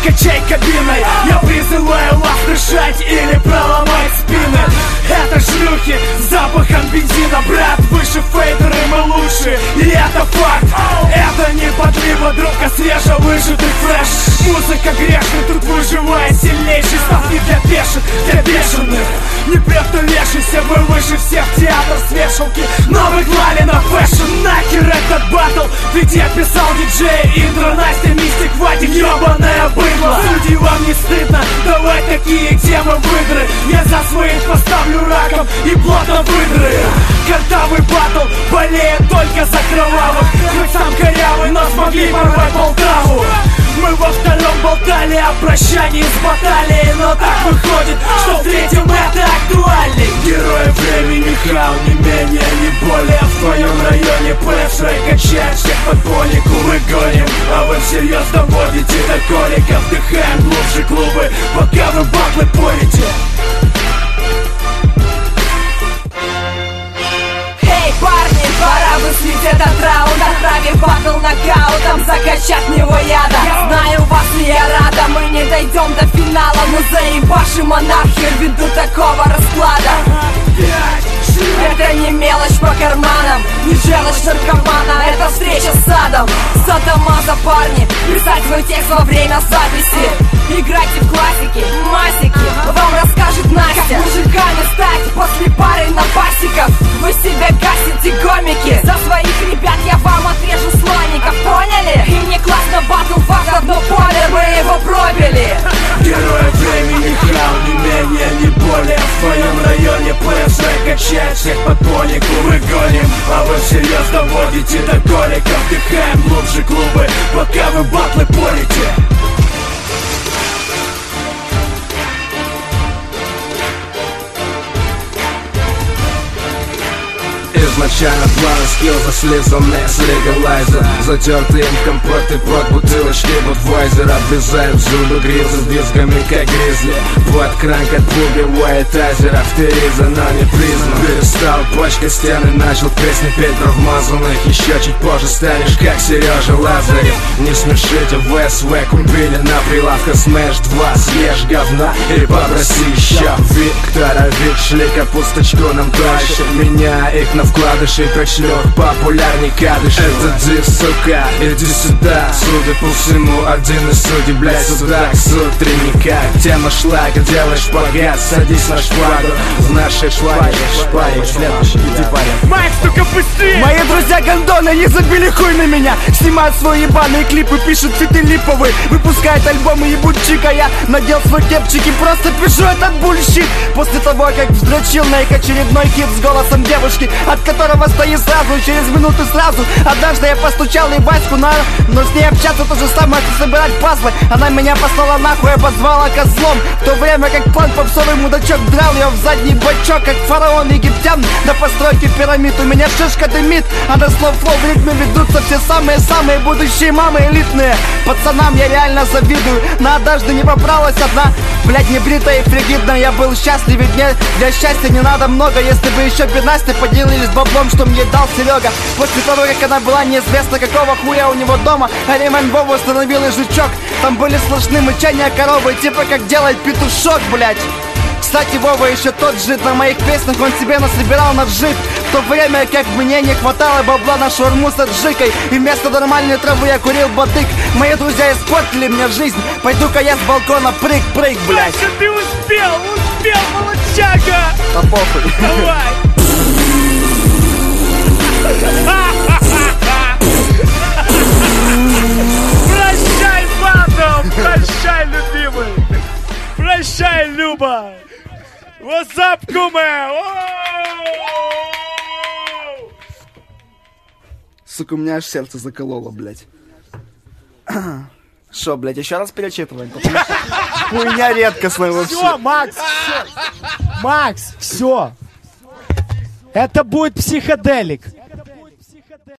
качай кабиной. Я призываю вас дышать или проломать спины. Это шлюхи с запахом бензина, брат. Выше фейдеры, мы лучше, и это факт. Это не подлива, друг, а свежевыжатый фреш. Музыка грешный, тут выживает сильнейший. Ставки для бешеных. Не прятулешься, вы выше всех. Театр с вешалки, новый клали на фэшн. Нахер этот батл, ведь я писал диджей. Интро, Настя, Мистик, Вадик, ёбаное быдло. Судьи, вам не стыдно давать такие темы выдры. Я за своих поставлю раком и плотно выдры. Картавый батл болеет только за кровавых. Хоть сам корявый, но смогли порвать Полтаву. Мы во втором болтали о прощании с баталией, но так выходит, что в третьем это актуальней. Герои времени, хау, не менее, не более. В твоем районе пэшрай качает всех подпольнику мы гоним. А вы всерьез доводите до колика. Вдыхаем глубже клубы, пока вы батлы порите. Парни, пора выслить этот раунд, отправив батл нокаутом, закачать в него яда. Я знаю, вас не я рада, мы не дойдем до финала, но заебашим анархию ввиду такого расклада. Это не мелочь по карманам, не желчь наркомана, это встреча с адом. Садомаза, парни, писать свой текст во время записи. Играйте в классики, масики, вам расскажет Настя. Как мужиками стать после пары напасиков. Вы себя гасите, комики. За своих ребят я вам отрежу слоников, поняли? И не классно батл факт, одно поле, мы его пробили. Герои времени, хау, не менее, не более. В твоем районе пэшрай качает всех подпольнику мы гоним. А вы всерьез доводите до колика. Вдыхаем глубже клубы, пока вы батлы порите. Изначально планы скиллза слизаны с легалайза. Затертый им компорты под бутылочки Будвайзер. Обрезаем зубы гризы с дисками как гризли. Под кранк отпугивает азер. Авториза, но не признан. Перестал пачкать стены, начал песни петь про вмазанных. Еще чуть позже станешь как Сережа Лазарев. Не смешите, в СВ купили на прилавках Smash 2. Съешь говна или попроси еще. Виктора Вик шли капусточку нам тащат. Меня их на вкладыши пришлю популярный кадыш. Это дис, сука, иди сюда. Судя по всему, один из судей, блядь, сюда к утренника. Тема шлага, делаешь шпагат, садись на шпагу. В нашей шпаге, следующий, иди парень. Макс, только быстрее! Мои друзья гондоны не забили хуй на меня. Снимают свои ебаные клипы, пишут фиты липовые. Выпускают альбомы ебучик, а я надел свой кепчик и просто пишу этот бульщит. После того, как вздрочил на их очередной хит с голосом девушки, от которого стоит сразу, через минуту сразу. Однажды я постучал ей Ваську, но с ней общаться то же самое, что собирать пазлы. Она меня послала нахуй, я позвала козлом. В то время как план попсовый мудачок драл ее в задний бачок, как фараон египтян на постройке пирамид. У меня шишка дымит, а на слов в ритме ведутся все самые-самые будущие мамы элитные. Пацанам я реально завидую, но однажды не побралась одна, блядь, небритая и фригидная. Я был счастлив, ведь мне для счастья не надо много. Если бы еще бы Настя поделились баблом, что мне дал Серега. После того, как она была неизвестно какого хуя у него дома, а Ремон Вову установил и жучок. Там были слышны мычания коровы, типа как делает петушок, блядь. Кстати, Вова еще тот жит, на моих песнях он себе насобирал на джип. В то время как мне не хватало бабла на шаурму с аджикой, и вместо нормальной травы я курил бадык. Мои друзья испортили мне жизнь, пойду-ка я с балкона прыг-прыг, блядь. Саша, ты успел, молодчага! Да похуй. Давай! Прощай, батл! Прощай, любимый! Прощай, Люба! What's up, куме? Сука, у меня аж сердце закололо, блядь. Шо, блядь, еще раз перечитываем? Потому что хуйня редкостная вообще. Все, Макс, все! Макс, все! Это будет психоделик.